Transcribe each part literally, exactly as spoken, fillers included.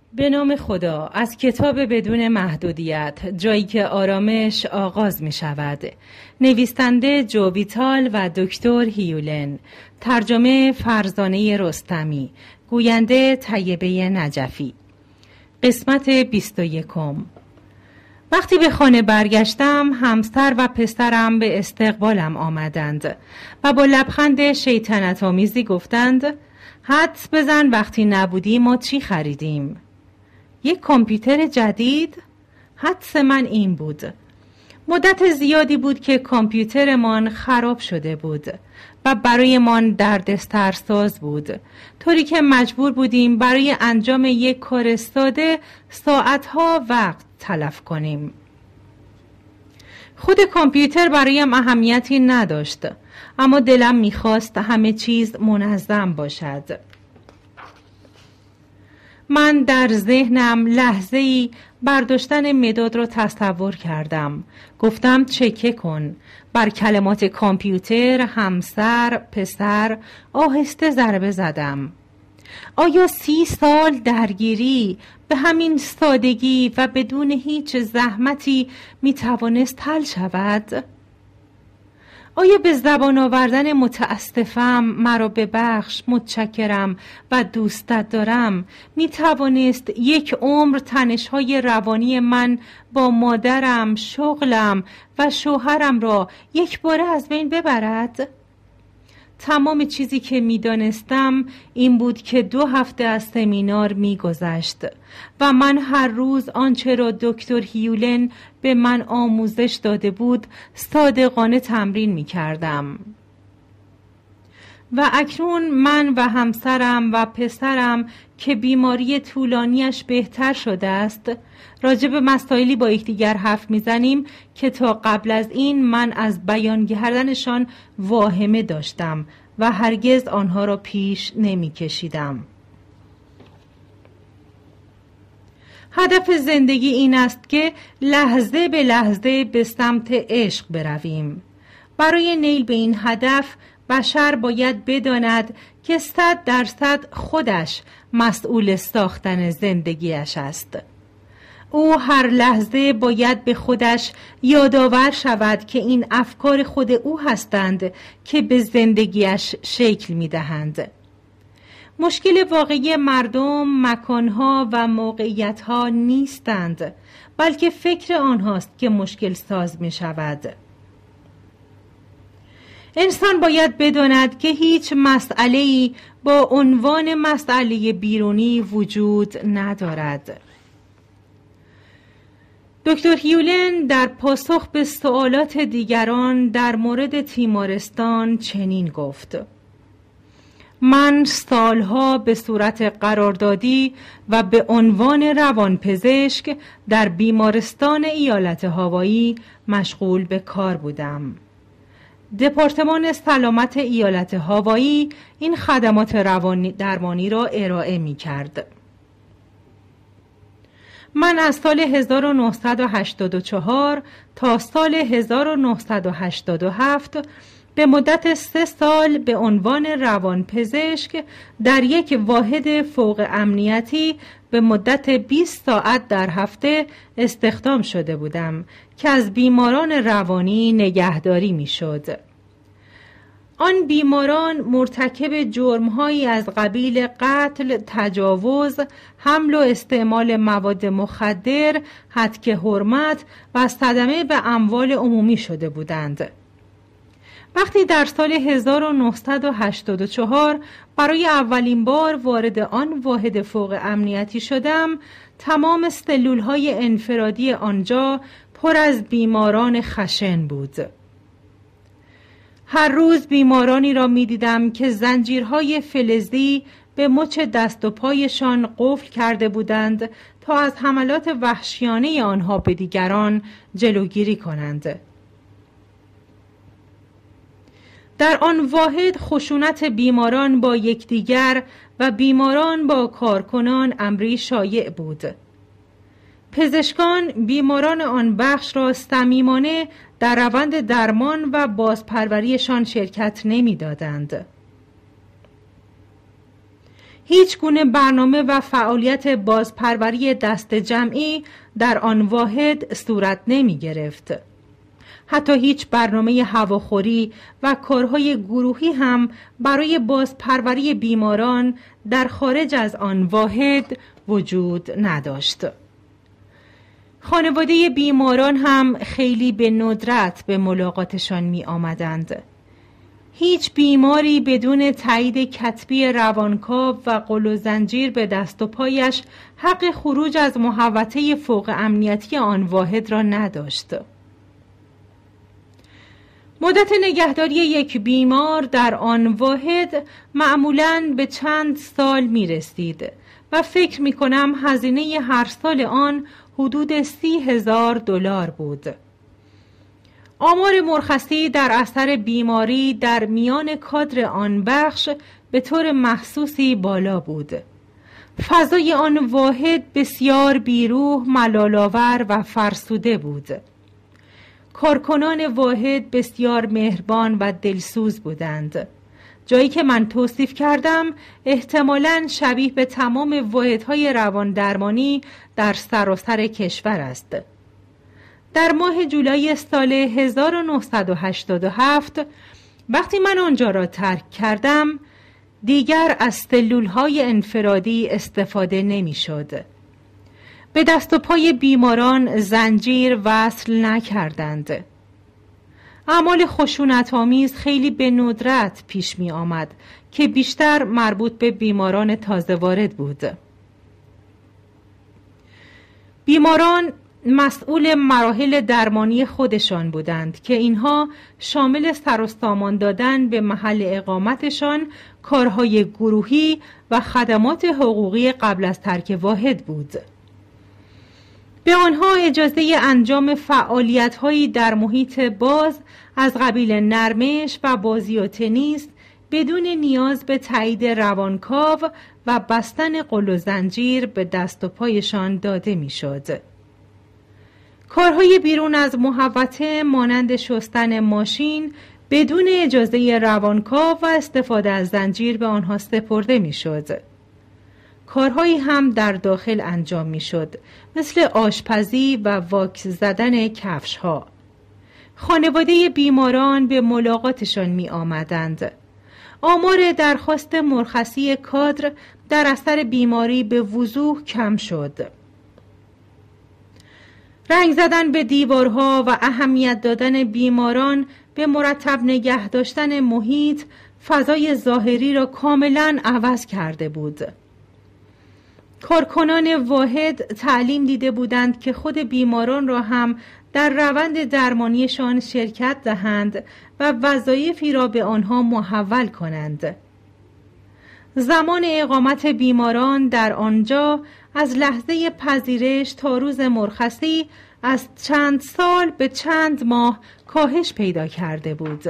به نام خدا. از کتاب بدون محدودیت، جایی که آرامش آغاز می شود. نویسنده جو ویتال و دکتر هیولن. ترجمه فرزانه رستمی. گوینده طیبه نجفی. قسمت بیست و یکم. وقتی به خانه برگشتم، همسر و پسرم به استقبالم آمدند و با لبخند شیطنت آمیزی گفتند: حدس بزن وقتی نبودی ما چی خریدیم؟ یک کامپیوتر جدید؟ حدس من این بود. مدت زیادی بود که کامپیوترمان خراب شده بود و برایمان دردسرساز بود، طوری که مجبور بودیم برای انجام یک کار ساده ساعتها وقت تلف کنیم. خود کامپیوتر برایم اهمیتی نداشت، اما دلم میخواست همه چیز منظم باشد. من در ذهنم لحظه‌ای برداشتن مداد را تصور کردم. گفتم چکه کن. بر کلمات کامپیوتر، همسر، پسر آهسته ضربه زدم. آیا سی سال درگیری به همین سادگی و بدون هیچ زحمتی می توانست حل شود؟ آیا به زبان آوردن متاسفم، مرا ببخش، متشکرم و دوستت دارم می توانست یک عمر تنش‌های روانی من با مادرم، شغلم و شوهرم را یک باره از بین ببرد؟ تمام چیزی که می دانستم این بود که دو هفته از سمینار می گذشت و من هر روز آنچه را دکتر هیولن به من آموزش داده بود صادقانه تمرین می کردم. و اکنون من و همسرم و پسرم که بیماری طولانیش بهتر شده است راجع به مسائلی با یکدیگر حرف میزنیم که تا قبل از این من از بیان کردنشان واهمه داشتم و هرگز آنها را پیش نمی کشیدم. هدف زندگی این است که لحظه به لحظه به سمت عشق برویم. برای نیل به این هدف بشر باید بداند که صد درصد خودش مسئول ساختن زندگیش است. او هر لحظه باید به خودش یادآور شود که این افکار خود او هستند که به زندگیش شکل می دهند. مشکل واقعی مردم مکانها و موقعیتها نیستند، بلکه فکر آنهاست که مشکل ساز می شود. انسان باید بداند که هیچ مسئله‌ای با عنوان مسئله بیرونی وجود ندارد. دکتر هیولن در پاسخ به سوالات دیگران در مورد تیمارستان چنین گفت: من سالها به صورت قراردادی و به عنوان روانپزشک در بیمارستان ایالت هاوایی مشغول به کار بودم. دپارتمان سلامت ایالت هاوایی این خدمات روانی درمانی را ارائه می کرد. من از سال هزار و نهصد و هشتاد و چهار تا سال هزار و نهصد و هشتاد و هفت به مدت سه سال به عنوان روانپزشک در یک واحد فوق امنیتی به مدت بیست ساعت در هفته استخدام شده بودم که از بیماران روانی نگهداری می شد. آن بیماران مرتکب جرم‌هایی از قبیل قتل، تجاوز، حمل و استعمال مواد مخدر، هتک حرمت و صدمه به اموال عمومی شده بودند. وقتی در سال هزار و نهصد و هشتاد و چهار برای اولین بار وارد آن واحد فوق امنیتی شدم، تمام سلول‌های انفرادی آنجا پر از بیماران خشن بود. هر روز بیمارانی را می دیدم که زنجیرهای فلزی به مچ دست و پایشان قفل کرده بودند تا از حملات وحشیانه آنها به دیگران جلوگیری کنند. در آن واحد خشونت بیماران با یکدیگر و بیماران با کارکنان امری شایع بود. پزشکان بیماران آن بخش را صمیمانه در روند درمان و بازپروریشان شرکت نمی دادند. هیچ گونه برنامه و فعالیت بازپروری دست جمعی در آن واحد صورت نمی گرفت. حتی هیچ برنامه هواخوری و کارهای گروهی هم برای بازپروری بیماران در خارج از آن واحد وجود نداشت. خانواده بیماران هم خیلی به ندرت به ملاقاتشان می آمدند. هیچ بیماری بدون تایید کتبی روانکاو و غل و زنجیر به دست و پایش حق خروج از محوطه فوق امنیتی آن واحد را نداشت. مدت نگهداری یک بیمار در آن واحد معمولاً به چند سال می رسید و فکر می کنم هزینه هر سال آن حدود سی هزار دلار بود. آمار مرخصی در اثر بیماری در میان کادر آن بخش به طور محسوسی بالا بود. فضای آن واحد بسیار بیروح، ملال‌آور و فرسوده بود. کارکنان واحد بسیار مهربان و دلسوز بودند. جایی که من توصیف کردم احتمالاً شبیه به تمام واحدهای روان درمانی در سراسر کشور است. در ماه جولای سال هزار و نهصد و هشتاد و هفت وقتی من آنجا را ترک کردم دیگر از سلولهای انفرادی استفاده نمی شد. به دست و پای بیماران زنجیر وصل نکردند. اعمال خشونت‌آمیز خیلی به ندرت پیش می آمد که بیشتر مربوط به بیماران تازه وارد بود. بیماران مسئول مراحل درمانی خودشان بودند که اینها شامل سر و سامان دادن به محل اقامتشان، کارهای گروهی و خدمات حقوقی قبل از ترک واحد بود. به آنها اجازه انجام فعالیت‌هایی در محیط باز از قبیل نرمش و بازی و تنیس بدون نیاز به تایید روانکاو و بستن غل و زنجیر به دست و پایشان داده می‌شد. کارهای بیرون از محوطه مانند شستن ماشین بدون اجازه روانکاو و استفاده از زنجیر به آنها سپرده می‌شد. کارهایی هم در داخل انجام می‌شد، مثل آشپزی و واکس زدن کفش‌ها. خانواده بیماران به ملاقاتشان می آمدند. آمار درخواست مرخصی کادر در اثر بیماری به وضوح کم شد. رنگ زدن به دیوارها و اهمیت دادن بیماران به مرتب نگه داشتن محیط فضای ظاهری را کاملاً عوض کرده بود. کارکنان واحد تعلیم دیده بودند که خود بیماران را هم در روند درمانیشان شرکت دهند و وظایفی را به آنها محول کنند. زمان اقامت بیماران در آنجا از لحظه پذیرش تا روز مرخصی از چند سال به چند ماه کاهش پیدا کرده بود.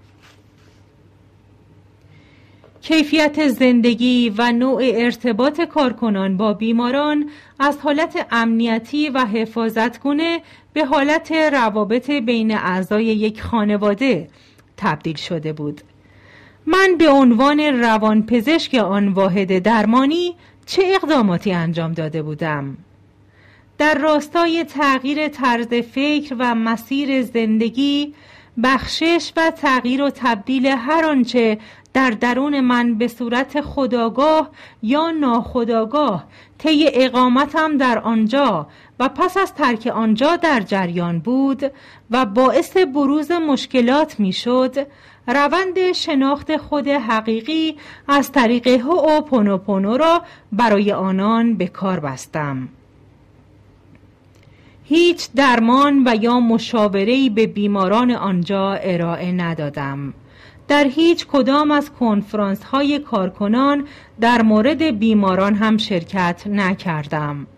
کیفیت زندگی و نوع ارتباط کارکنان با بیماران از حالت امنیتی و حفاظتگونه به حالت روابط بین اعضای یک خانواده تبدیل شده بود. من به عنوان روانپزشک آن واحد درمانی چه اقداماتی انجام داده بودم؟ در راستای تغییر طرز فکر و مسیر زندگی، بخشش و تغییر و تبدیل هر آنچه در درون من به صورت خودآگاه یا ناخودآگاه طی اقامتم در آنجا و پس از ترک آنجا در جریان بود و باعث بروز مشکلات می شد، روند شناخت خود حقیقی از طریق هوپونوپونو را برای آنان به کار بستم. هیچ درمان و یا مشاوره‌ای به بیماران آنجا ارائه ندادم. در هیچ کدام از کنفرانس های کارکنان در مورد بیماران هم شرکت نکردم.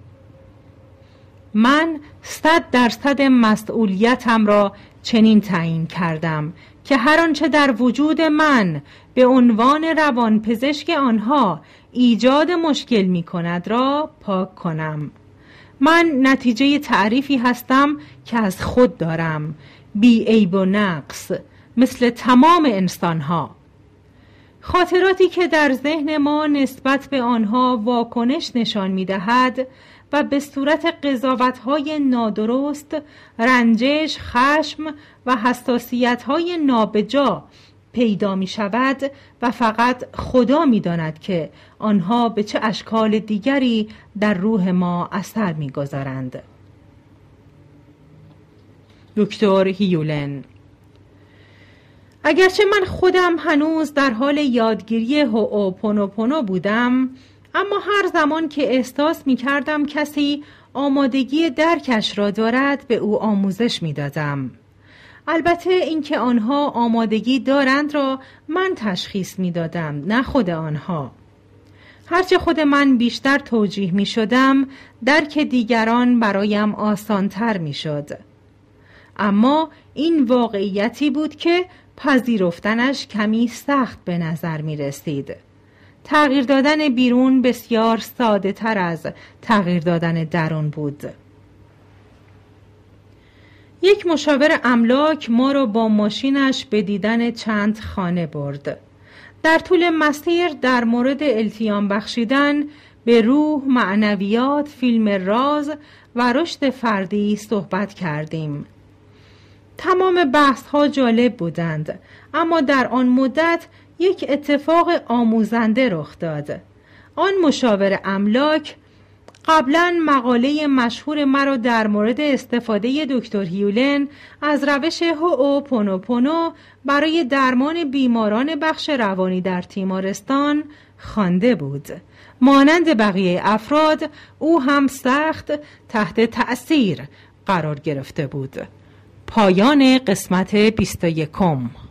من صد درصد مسئولیتم را چنین تعیین کردم که هر آنچه در وجود من به عنوان روانپزشک آنها ایجاد مشکل می کند را پاک کنم. من نتیجه تعریفی هستم که از خود دارم، بی عیب و نقص، مثل تمام انسانها. خاطراتی که در ذهن ما نسبت به آنها واکنش نشان می‌دهد و به صورت قضاوت‌های نادرست، رنجش، خشم و حساسیت‌های نابجا پیدا می‌شود و فقط خدا می‌داند که آنها به چه اشکال دیگری در روح ما اثر می‌گذارند. دکتر هیولن: اگرچه من خودم هنوز در حال یادگیری هوئوپونوپونو بودم، اما هر زمان که احساس می کردم کسی آمادگی درکش را دارد به او آموزش می دادم. البته اینکه آنها آمادگی دارند را من تشخیص می دادم، نه خود آنها. هرچه خود من بیشتر توجیه می شدم، درک دیگران برایم آسانتر می شد. اما این واقعیتی بود که پذیرفتنش کمی سخت به نظر می رسید. تغییر دادن بیرون بسیار ساده تر از تغییر دادن درون بود. یک مشاور املاک ما را با ماشینش به دیدن چند خانه برد. در طول مسیر در مورد التیام بخشیدن به روح، معنویات، فیلم راز و رشد فردی صحبت کردیم. تمام بحث ها جالب بودند، اما در آن مدت یک اتفاق آموزنده رخ داد. آن مشاور املاک قبلا مقاله مشهور مرا در مورد استفاده دکتر هیولن از روش هوئوپونوپونو برای درمان بیماران بخش روانی در تیمارستان خوانده بود. مانند بقیه افراد او هم سخت تحت تأثیر قرار گرفته بود. پایان قسمت بیست و یکم.